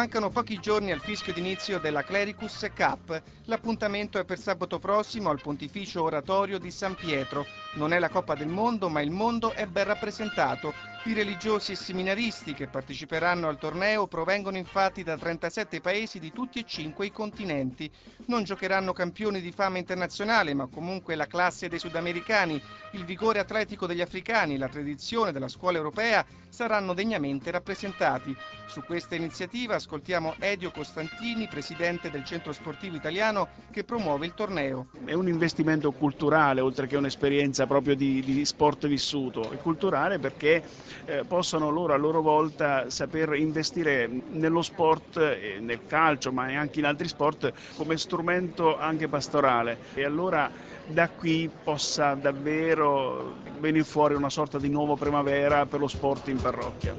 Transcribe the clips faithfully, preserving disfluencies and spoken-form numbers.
Mancano pochi giorni al fischio d'inizio della Clericus Cup. L'appuntamento è per sabato prossimo al Pontificio Oratorio di San Pietro. Non è la Coppa del Mondo, ma il mondo è ben rappresentato. I religiosi e seminaristi che parteciperanno al torneo provengono infatti da trentasette paesi di tutti e cinque i continenti. Non giocheranno campioni di fama internazionale, ma comunque la classe dei sudamericani, il vigore atletico degli africani, la tradizione della scuola europea saranno degnamente rappresentati. Su questa iniziativa ascoltiamo Edio Costantini, presidente del Centro Sportivo Italiano che promuove il torneo. È un investimento culturale, oltre che un'esperienza proprio di, di sport vissuto. È culturale perché eh, possono loro a loro volta saper investire nello sport, eh, nel calcio, ma anche in altri sport, come strumento anche pastorale. E allora da qui possa davvero venire fuori una sorta di nuova primavera per lo sport in parrocchia.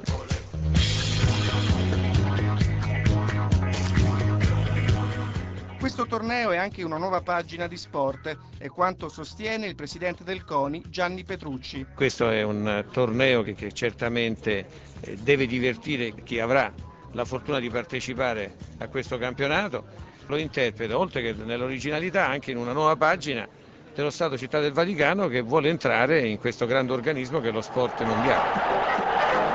Questo torneo è anche una nuova pagina di sport, è quanto sostiene il presidente del CONI Gianni Petrucci. Questo è un torneo che, che certamente deve divertire chi avrà la fortuna di partecipare a questo campionato. Lo interpreto, oltre che nell'originalità, anche in una nuova pagina dello Stato Città del Vaticano che vuole entrare in questo grande organismo che è lo sport mondiale.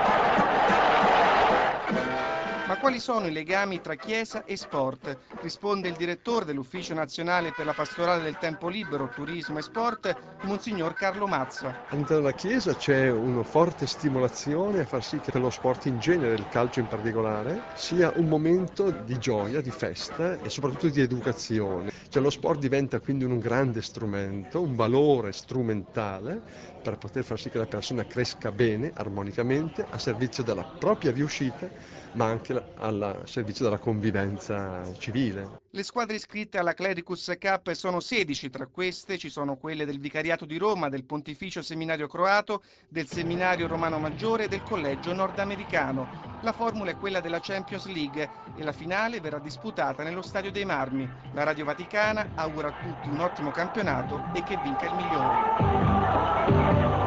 Ma quali sono i legami tra Chiesa e sport? Risponde il direttore dell'Ufficio Nazionale per la Pastorale del Tempo Libero, Turismo e Sport, Monsignor Carlo Mazza. All'interno della Chiesa c'è una forte stimolazione a far sì che lo sport in genere, il calcio in particolare, sia un momento di gioia, di festa e soprattutto di educazione. Cioè lo sport diventa quindi un grande strumento, un valore strumentale per poter far sì che la persona cresca bene, armonicamente, a servizio della propria riuscita, ma anche al servizio della convivenza civile. Le squadre iscritte alla Clericus Cup sono sedici, tra queste ci sono quelle del Vicariato di Roma, del Pontificio Seminario Croato, del Seminario Romano Maggiore e del Collegio Nordamericano. La formula è quella della Champions League e la finale verrà disputata nello Stadio dei Marmi. La Radio Vaticana augura a tutti un ottimo campionato e che vinca il migliore.